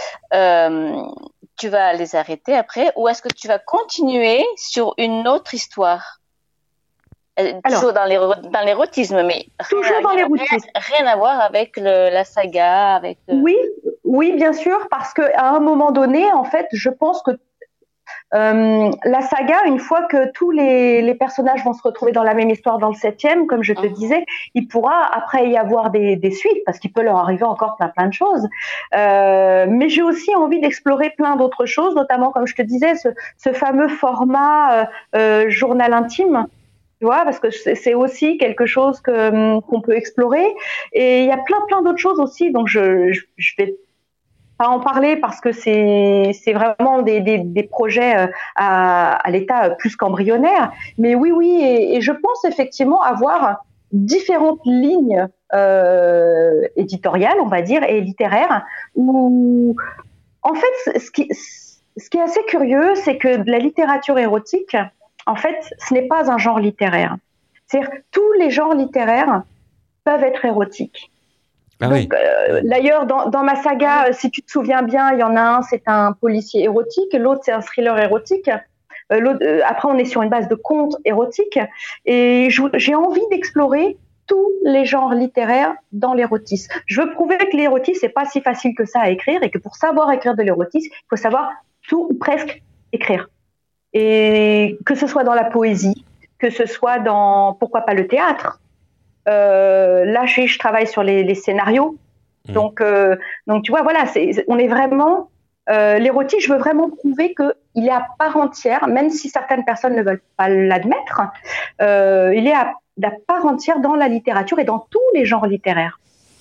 tu vas les arrêter après, ou est-ce que tu vas continuer sur une autre histoire? Toujours dans l'érotisme, mais rien à voir avec la saga, avec. Oui, bien sûr, parce que à un moment donné, en fait, je pense que la saga, une fois que tous les personnages vont se retrouver dans la même histoire dans le 7e, comme je te disais, il pourra après y avoir des suites, parce qu'il peut leur arriver encore plein de choses. Mais j'ai aussi envie d'explorer plein d'autres choses, notamment, comme je te disais, ce fameux format journal intime. Tu vois, parce que c'est aussi quelque chose qu'on peut explorer, et il y a plein d'autres choses aussi, donc je vais pas en parler parce que c'est vraiment des projets à l'état plus qu'embryonnaire, mais oui, et je pense effectivement avoir différentes lignes éditoriales, on va dire, et littéraires, où en fait ce qui est assez curieux, c'est que la littérature érotique, en fait, ce n'est pas un genre littéraire. C'est-à-dire tous les genres littéraires peuvent être érotiques. Donc, d'ailleurs, dans ma saga, si tu te souviens bien, il y en a un, c'est un policier érotique, l'autre, c'est un thriller érotique. Après, on est sur une base de contes érotiques. Et j'ai envie d'explorer tous les genres littéraires dans l'érotisme. Je veux prouver que l'érotisme, c'est pas si facile que ça à écrire, et que pour savoir écrire de l'érotisme, il faut savoir tout ou presque écrire. Et que ce soit dans la poésie, que ce soit dans, pourquoi pas, le théâtre. Là, je travaille sur les scénarios. Donc tu vois, voilà, on est vraiment... l'érotisme, je veux vraiment prouver qu'il est à part entière, même si certaines personnes ne veulent pas l'admettre, il est à part entière dans la littérature et dans tous les genres littéraires.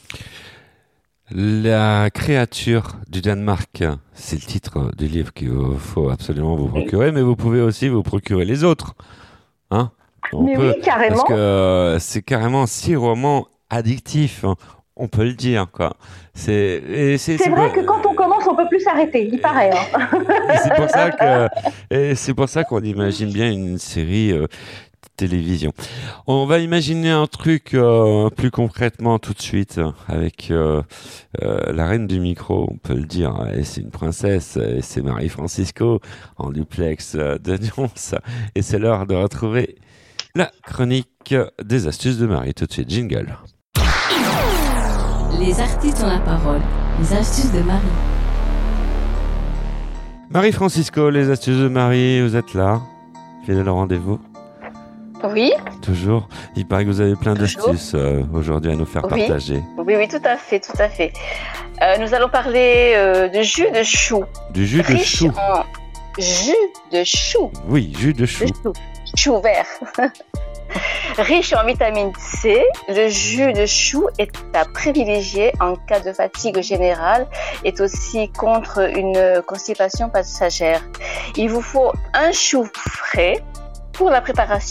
La créature du Danemark, c'est le titre du livre qu'il faut absolument vous procurer, mais vous pouvez aussi vous procurer les autres. Hein? Oui, carrément. Parce que c'est carrément 6 romans addictifs, hein. On peut le dire, quoi. C'est vrai que quand on commence, on peut plus s'arrêter, il paraît. Hein. C'est pour ça qu'on imagine bien une série télévision. On va imaginer un truc plus concrètement tout de suite avec la reine du micro, on peut le dire. Et c'est une princesse, et c'est Marie-Francisco en duplex de Nyons. Et c'est l'heure de retrouver la chronique des astuces de Marie. Tout de suite, jingle. Les artistes ont la parole. Les astuces de Marie. Marie-Francisco, les astuces de Marie, vous êtes là, fidèle au rendez-vous? Oui. Toujours. Il paraît que vous avez plein d'astuces aujourd'hui à nous faire partager. Oui, tout à fait. Nous allons parler de jus de chou. Du jus de chou. Jus de chou. Oui, jus de chou. Chou vert. Riche en vitamine C, le jus de chou est à privilégier en cas de fatigue générale et aussi contre une constipation passagère. Il vous faut un chou frais pour la préparation.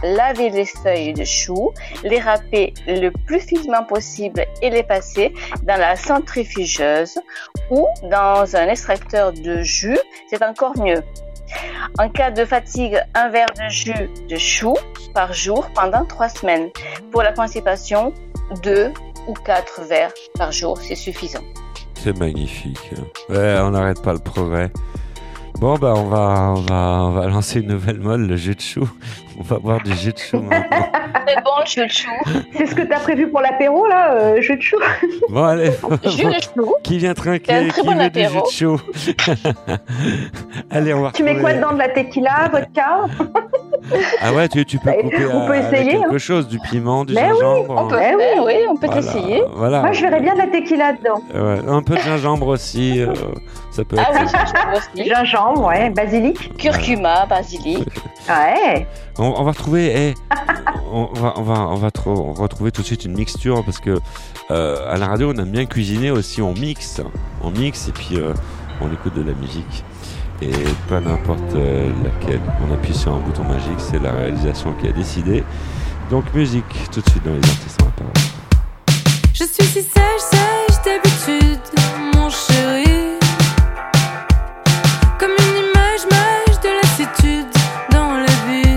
laver les feuilles de chou, les râper le plus finement possible et les passer dans la centrifugeuse ou dans un extracteur de jus, c'est encore mieux. En cas de fatigue, un verre de jus de chou par jour pendant 3 semaines. Pour la constipation, 2 ou 4 verres par jour, c'est suffisant. C'est magnifique. Ouais, on n'arrête pas le progrès. Bon, bah, on va lancer une nouvelle mode, le jus de chou. On va boire du jus de chou maintenant. C'est bon, le jus de chou. C'est ce que tu as prévu pour l'apéro, là, jus de chou. Bon, allez. Jus de chou. Qui vient trinquer, qui bon veut du jus apéro. de chou. Allez, on va Tu mets quoi dedans? De la tequila, vodka? Ah ouais, tu peux couper On peut avec essayer, quelque chose, du piment, du Mais oui, gingembre. On peut Eh faire, oui. oui, on peut Voilà, essayer. Voilà. Moi, je verrais bien de la tequila dedans. Ouais, un peu de gingembre aussi, ça peut Ah être. oui, gingembre aussi. Gingembre, ouais, basilic. Curcuma, basilic. Ouais. On va retrouver, on va retrouver tout de suite une mixture parce que à la radio on aime bien cuisiner aussi, on mixe et puis on écoute de la musique et pas n'importe laquelle. On appuie sur un bouton magique, c'est la réalisation qui a décidé. Donc musique tout de suite dans les artistes en la parole. Je suis si sage d'habitude, mon chéri. Comme une image de lassitude dans la vie.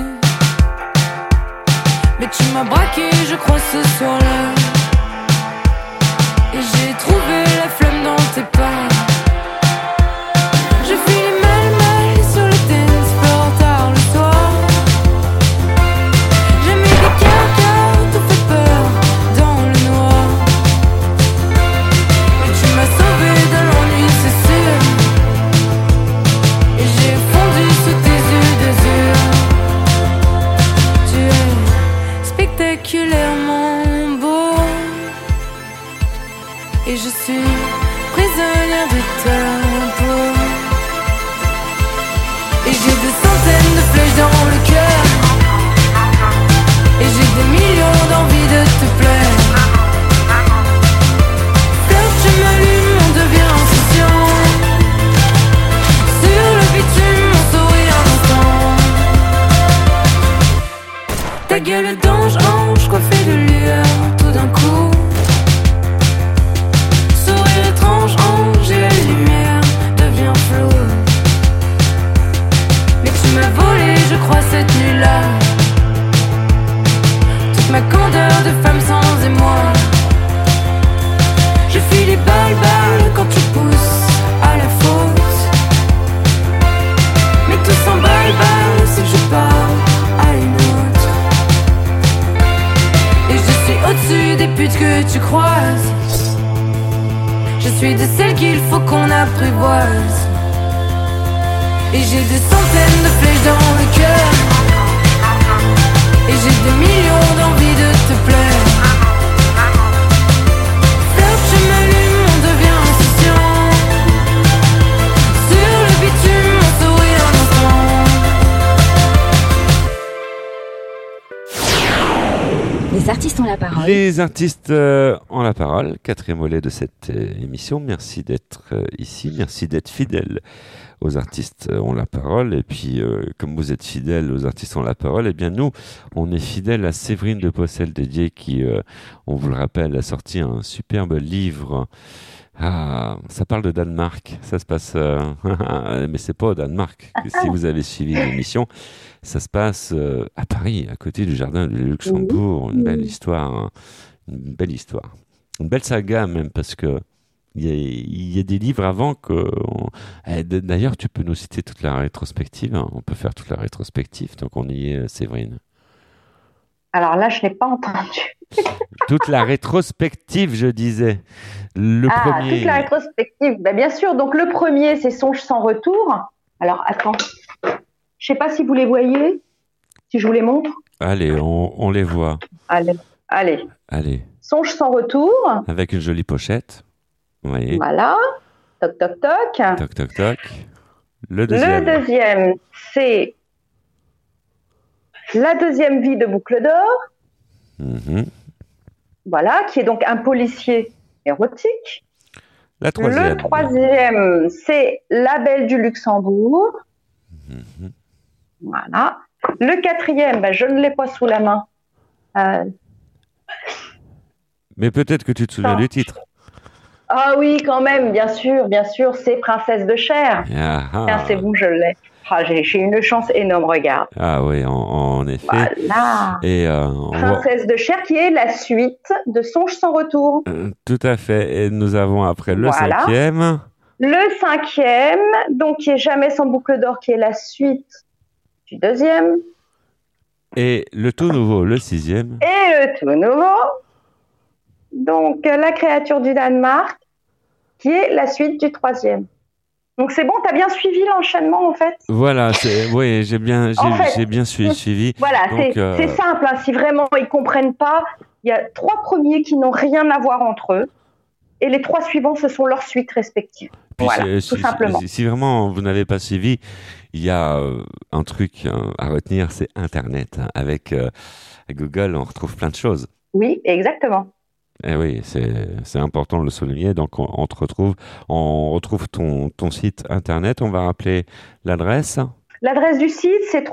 Mais tu m'as braqué, je crois, ce soir-là. Et j'ai trouvé la flamme dans tes pas. Je file mal sur le dance floor tard le soir. J'ai mis des carcas, tout fait peur dans le noir. Mais tu m'as sauvé de l'ennui, c'est sûr. Et j'ai fondu sous tes yeux d'azur. Tu es spectaculairement beau. Et je suis prisonnière de ta peau. Et j'ai des centaines de flèches dans le cœur. Et j'ai des millions d'envies de te plaire. Fleur, tu m'allumes, on devient insouciant. Sur le bitume, on sourit un instant. Ta gueule d'ange, ange, coiffée de lueur, tout d'un coup. Sourire étrange, ange, et la lumière devient floue. Mais tu m'as volé, je crois, cette nuit-là. Toute ma candeur de femme sans émoi. Je file les balles quand tu pousses à la faute. Mais tout s'emballe si je pars à une autre. Et je suis au-dessus des putes que tu croises. Je suis de celles qu'il faut qu'on apprivoise. Et j'ai des centaines de flèches dans le cœur. Et j'ai des millions d'envies de te plaire. Fleur, tu m'allumes, on devient insouciant. Sur le bitume, on sourit un instant. Les artistes ont la parole. Les artistes ont la parole, 4e volet de cette émission. Merci d'être ici, merci d'être fidèle aux artistes ont la parole. Et puis, comme vous êtes fidèles aux artistes ont la parole, eh bien nous, on est fidèles à Séverine de Poissel-Dédier qui, on vous le rappelle, a sorti un superbe livre. Ah, ça parle de Danemark. Ça se passe, mais c'est pas au Danemark. Si vous avez suivi l'émission, ça se passe à Paris, à côté du jardin du Luxembourg. Une belle histoire, hein. Une belle histoire, une belle saga même, parce que il y a des livres avant que. D'ailleurs, tu peux nous citer toute la rétrospective. Hein. On peut faire toute la rétrospective, donc on y est, Séverine. Alors là, je n'ai pas entendu. Toute la rétrospective, je disais. Le premier. Toute la rétrospective. Ben, bien sûr. Donc le premier, c'est Songe sans retour. Alors attends, je sais pas si vous les voyez, si je vous les montre. Allez, on les voit. Allez. Songe sans retour. Avec une jolie pochette. Vous voyez. Voilà. Toc toc toc. Toc toc toc. Le deuxième, c'est La deuxième vie de Boucle d'Or. Voilà, qui est donc un policier érotique. La troisième. Le troisième, c'est La Belle du Luxembourg. Voilà. Le quatrième, je ne l'ai pas sous la main. Mais peut-être que tu te souviens du titre. Ah oui, quand même, bien sûr, c'est Princesse de Chair. C'est bon, je l'ai. J'ai une chance énorme, regarde. Ah oui, en effet. Voilà. Et, Princesse de Chair, qui est la suite de Songe sans retour. Tout à fait. Et nous avons après le cinquième. Le cinquième, donc qui est Jamais sans boucle d'or, qui est la suite du deuxième. Et le tout nouveau, le sixième. Et le tout nouveau, donc La créature du Danemark, qui est la suite du troisième. Donc c'est bon, tu as bien suivi l'enchaînement en fait. Voilà, oui, j'ai bien suivi. Voilà, c'est simple. Si vraiment ils comprennent pas, il y a 3 premiers qui n'ont rien à voir entre eux, et les 3 suivants, ce sont leurs suites respectives. Puis voilà, tout simplement. Si vraiment vous n'avez pas suivi, il y a un truc à retenir, c'est Internet. Avec Google, on retrouve plein de choses. Oui, exactement. Eh oui, c'est important de le souligner. Donc, on retrouve ton site Internet. On va rappeler l'adresse. L'adresse du site, c'est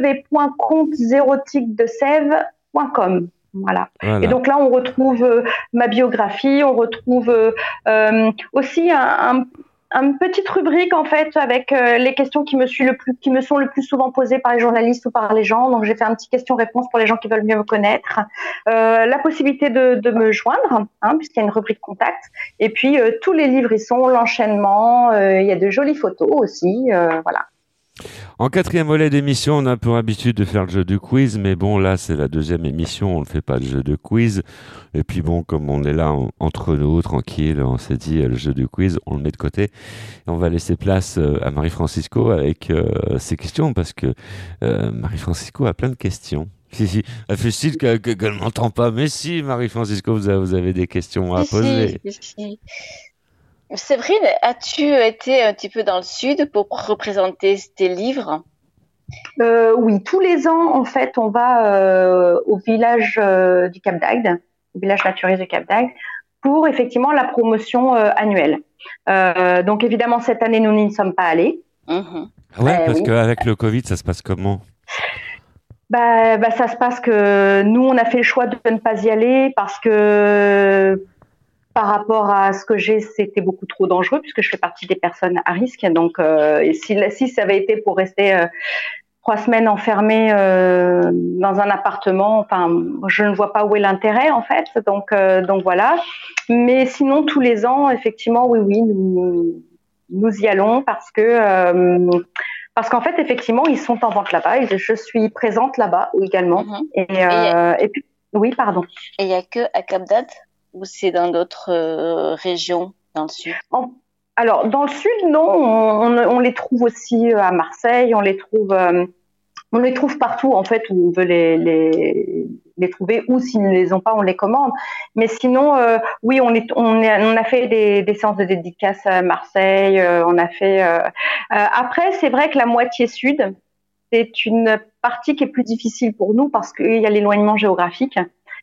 www.contesérotiquedesèvres.com. Voilà. Et donc là, on retrouve ma biographie, on retrouve aussi une petite rubrique en fait avec les questions qui me sont le plus souvent posées par les journalistes ou par les gens. Donc j'ai fait un petit question-réponse pour les gens qui veulent mieux me connaître. La possibilité de me joindre, puisqu'il y a une rubrique contact. Et puis tous les livres y sont, l'enchaînement. Il y a de jolies photos aussi. Voilà. En 4e volet d'émission, on a pour habitude de faire le jeu du quiz, mais bon, là, c'est la 2e émission, on ne fait pas le jeu de quiz. Et puis bon, comme on est là entre nous, tranquille, on s'est dit, le jeu du quiz, on le met de côté. Et on va laisser place à Marie-Francisco avec ses questions, parce que Marie-Francisco a plein de questions. Si. Elle fait style qu'elle ne m'entend pas, mais si, Marie-Francisco, vous avez des questions à poser. Si. Séverine, as-tu été un petit peu dans le sud pour représenter tes livres ? Oui, tous les ans, en fait, on va au village du Cap d'Agde, au village naturiste du Cap d'Agde, pour effectivement la promotion annuelle. Donc évidemment, cette année, nous n'y sommes pas allés. Ouais, parce qu'avec le Covid, ça se passe comment ? Ça se passe que nous, on a fait le choix de ne pas y aller parce que par rapport à ce que j'ai, c'était beaucoup trop dangereux puisque je fais partie des personnes à risque. Donc, si ça avait été pour rester 3 semaines enfermée dans un appartement, je ne vois pas où est l'intérêt en fait. Donc voilà. Mais sinon, tous les ans, effectivement, oui, nous y allons parce qu'en fait, effectivement, ils sont en vente là-bas et je suis présente là-bas également. Et puis, oui, pardon. Et il n'y a que à Cap d'Agde ou c'est dans d'autres régions dans le sud ? Alors, dans le sud, non. On les trouve aussi à Marseille. On les trouve partout, en fait, où on veut les trouver. Ou s'ils ne les ont pas, on les commande. Mais sinon, oui, on a fait des séances de dédicaces à Marseille. On a fait. Après, c'est vrai que la moitié sud, c'est une partie qui est plus difficile pour nous parce qu'il y a l'éloignement géographique.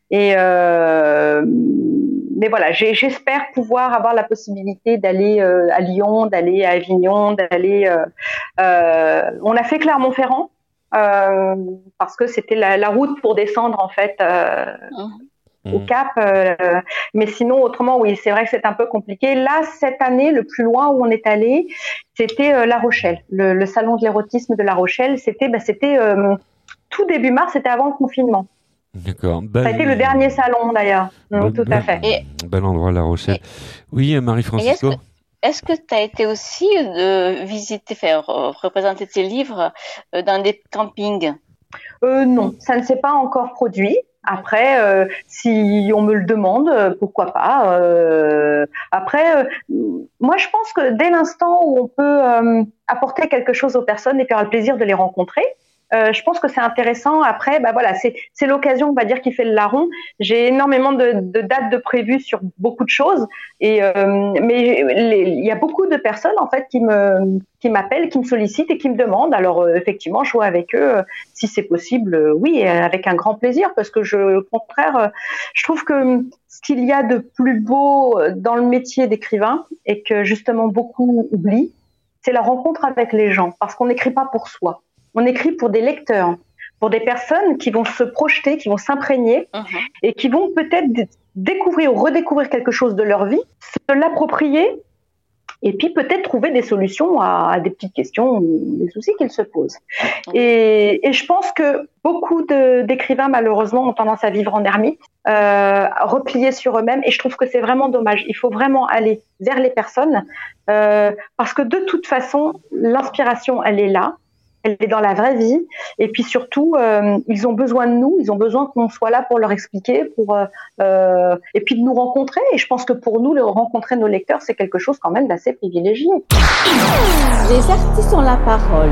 Mais voilà, j'espère pouvoir avoir la possibilité d'aller à Lyon, d'aller à Avignon, d'aller. On a fait Clermont-Ferrand parce que c'était la route pour descendre en fait au Cap. Mais sinon, autrement, oui, c'est vrai que c'est un peu compliqué. Là, cette année, le plus loin où on est allé, c'était La Rochelle, le salon de l'érotisme de La Rochelle. C'était tout début mars, c'était avant le confinement. D'accord. Ça a été le dernier salon d'ailleurs. Tout à fait. Bel endroit, La Rochelle. Oui, Marie-Francisco. Est-ce que tu as été aussi représenter tes livres dans des campings ? Non, ça ne s'est pas encore produit. Après, si on me le demande, pourquoi pas. Après, moi je pense que dès l'instant où on peut apporter quelque chose aux personnes et faire le plaisir de les rencontrer, je pense que c'est intéressant. Après, voilà, c'est l'occasion, on va dire, qui fait le larron. J'ai énormément de dates de prévues sur beaucoup de choses, mais il y a beaucoup de personnes en fait qui m'appellent, qui me sollicitent et qui me demandent. Alors effectivement, je vois avec eux si c'est possible. Oui, avec un grand plaisir, parce que au contraire, je trouve que ce qu'il y a de plus beau dans le métier d'écrivain et que justement beaucoup oublient, c'est la rencontre avec les gens, parce qu'on n'écrit pas pour soi. On écrit pour des lecteurs. pour des personnes qui vont se projeter, qui vont s'imprégner et qui vont peut-être découvrir ou redécouvrir quelque chose de leur vie, se l'approprier et puis peut-être trouver des solutions à des petites questions ou des soucis qu'ils se posent. Et je pense que beaucoup d'écrivains, malheureusement, ont tendance à vivre en ermite, repliés sur eux-mêmes, et je trouve que c'est vraiment dommage. Il faut vraiment aller vers les personnes, parce que de toute façon, l'inspiration, elle est là. Elle est dans la vraie vie, et puis surtout, ils ont besoin de nous, ils ont besoin qu'on soit là pour leur expliquer, et puis de nous rencontrer. Et je pense que pour nous, rencontrer nos lecteurs, c'est quelque chose quand même d'assez privilégié. Les artistes ont la parole.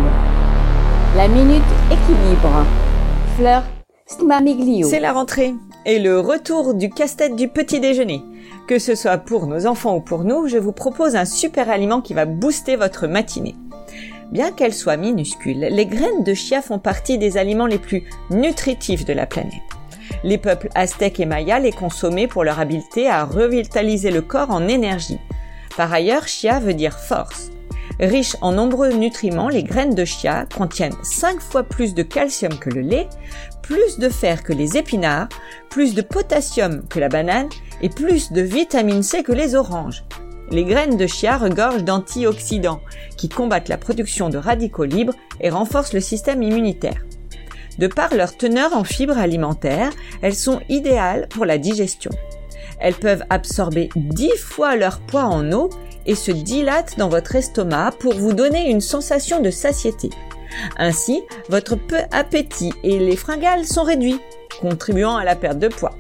La minute équilibre. Fleur Smamiglio. C'est la rentrée et le retour du casse-tête du petit déjeuner. Que ce soit pour nos enfants ou pour nous, je vous propose un super aliment qui va booster votre matinée. Bien qu'elles soient minuscules, les graines de chia font partie des aliments les plus nutritifs de la planète. Les peuples aztèques et mayas les consommaient pour leur habileté à revitaliser le corps en énergie. Par ailleurs, chia veut dire force. Riches en nombreux nutriments, les graines de chia contiennent 5 fois plus de calcium que le lait, plus de fer que les épinards, plus de potassium que la banane et plus de vitamine C que les oranges. Les graines de chia regorgent d'antioxydants qui combattent la production de radicaux libres et renforcent le système immunitaire. De par leur teneur en fibres alimentaires, elles sont idéales pour la digestion. Elles peuvent absorber 10 fois leur poids en eau et se dilatent dans votre estomac pour vous donner une sensation de satiété. Ainsi, votre appétit et les fringales sont réduits, contribuant à la perte de poids.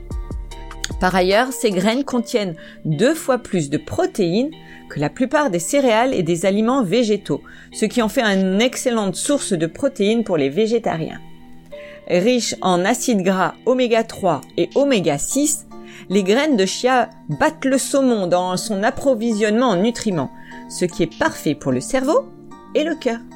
Par ailleurs, ces graines contiennent 2 fois plus de protéines que la plupart des céréales et des aliments végétaux, ce qui en fait une excellente source de protéines pour les végétariens. Riches en acides gras oméga 3 et oméga 6, les graines de chia battent le saumon dans son approvisionnement en nutriments, ce qui est parfait pour le cerveau et le cœur.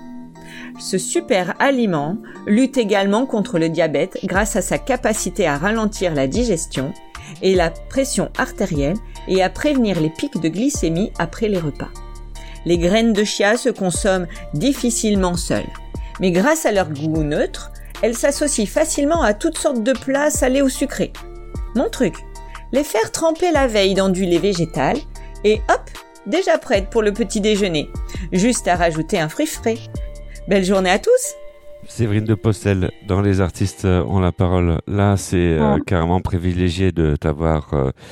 Ce super aliment lutte également contre le diabète grâce à sa capacité à ralentir la digestion et la pression artérielle et à prévenir les pics de glycémie après les repas. Les graines de chia se consomment difficilement seules, mais grâce à leur goût neutre, elles s'associent facilement à toutes sortes de plats salés ou sucrés. Mon truc, les faire tremper la veille dans du lait végétal et hop, déjà prête pour le petit déjeuner. Juste à rajouter un fruit frais. Belle journée à tous! Séverine de Postel, dans Les Artistes ont la parole. Là, c'est carrément privilégié de t'avoir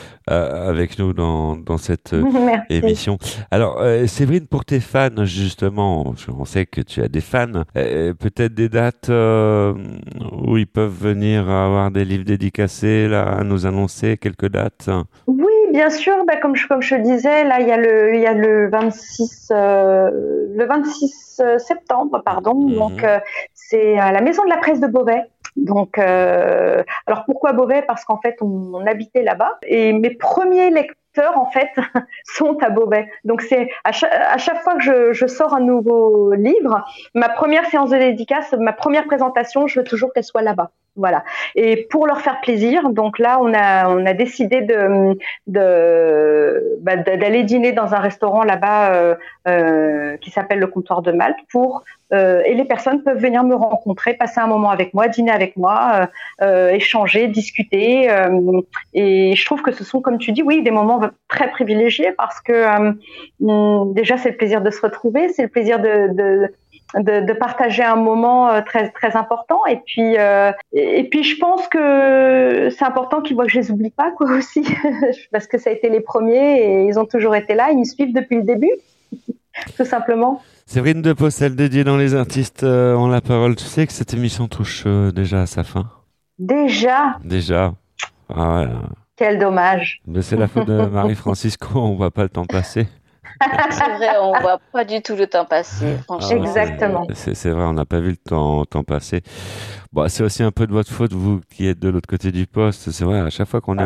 avec nous dans cette émission. Alors, Séverine, pour tes fans, justement, on sait que tu as des fans, peut-être des dates où ils peuvent venir avoir des livres dédicacés, là, à nous annoncer quelques dates. Oui, bien sûr. Comme je le disais, là, il y a le 26 septembre, pardon. Donc, c'est à la Maison de la Presse de Beauvais. Donc, alors pourquoi Beauvais? Parce qu'en fait, on habitait là-bas et mes premiers lecteurs, en fait, sont à Beauvais. Donc, c'est à chaque fois que je sors un nouveau livre, ma première séance de dédicace, ma première présentation, je veux toujours qu'elle soit là-bas. Voilà. Et pour leur faire plaisir, donc là, on a décidé d'aller dîner dans un restaurant là-bas qui s'appelle le Comptoir de Malte et les personnes peuvent venir me rencontrer, passer un moment avec moi, dîner avec moi, échanger, discuter. Et je trouve que ce sont, comme tu dis, oui, des moments très privilégiés parce que déjà, c'est le plaisir de se retrouver, c'est le plaisir de partager un moment très très important et puis je pense que c'est important qu'ils voient que je les oublie pas quoi aussi parce que ça a été les premiers et ils ont toujours été là, ils me suivent depuis le début tout simplement. Séverine de Postel, dédiée dans Les Artistes ont la parole. Tu sais que cette émission touche déjà à sa fin. Déjà. Ah ouais. Quel dommage. Mais c'est la faute de Marie-Francisco, on voit pas le temps passer. C'est vrai, on voit pas du tout le temps passer, franchement. Exactement. C'est vrai, on n'a pas vu le temps passer. Bon, c'est aussi un peu de votre faute, vous qui êtes de l'autre côté du poste. C'est vrai, à chaque fois qu'on est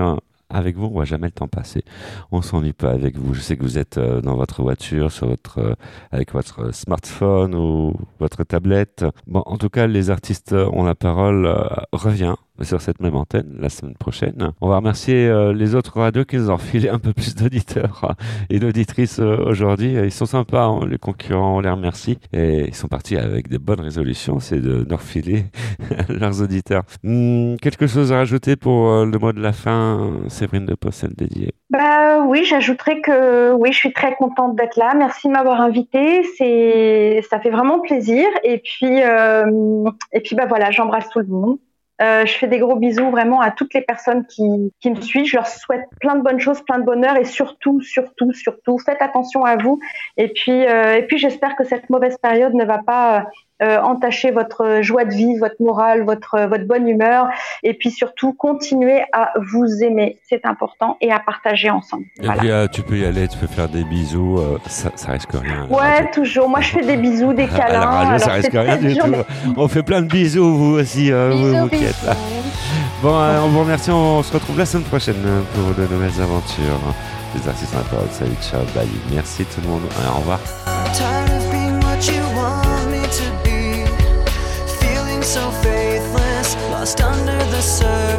avec vous, on voit jamais le temps passer. On s'ennuie pas avec vous. Je sais que vous êtes dans votre voiture, avec votre smartphone ou votre tablette. Bon, en tout cas, les artistes ont la parole revient sur cette même antenne la semaine prochaine. On va remercier les autres radios qui nous ont refilé un peu plus d'auditeurs et d'auditrices aujourd'hui. Ils sont sympas, les concurrents, on les remercie. Et ils sont partis avec des bonnes résolutions, c'est de nous refiler leurs auditeurs. Quelque chose à rajouter pour le mot de la fin, Séverine de Possel dédié? Oui, j'ajouterais que oui, je suis très contente d'être là. Merci de m'avoir invitée. Ça fait vraiment plaisir. Et puis voilà, j'embrasse tout le monde. Je fais des gros bisous vraiment à toutes les personnes qui me suivent. Je leur souhaite plein de bonnes choses, plein de bonheur et surtout, faites attention à vous. Et puis j'espère que cette mauvaise période ne va pas entacher votre joie de vivre, votre morale, votre bonne humeur. Et puis surtout, continuez à vous aimer, c'est important, et à partager ensemble. Et puis tu peux y aller, tu peux faire des bisous, ça risque rien. Ouais, toujours. Moi, je fais des bisous, des câlins. À la radio, ça risque rien du tout. On fait plein de bisous, vous aussi, vous qui êtes là. Bon, on vous remercie, on se retrouve la semaine prochaine pour de nouvelles aventures. Les artistes en parole, salut, ciao, bye. Merci tout le monde, au revoir. So faithless, lost under the surface.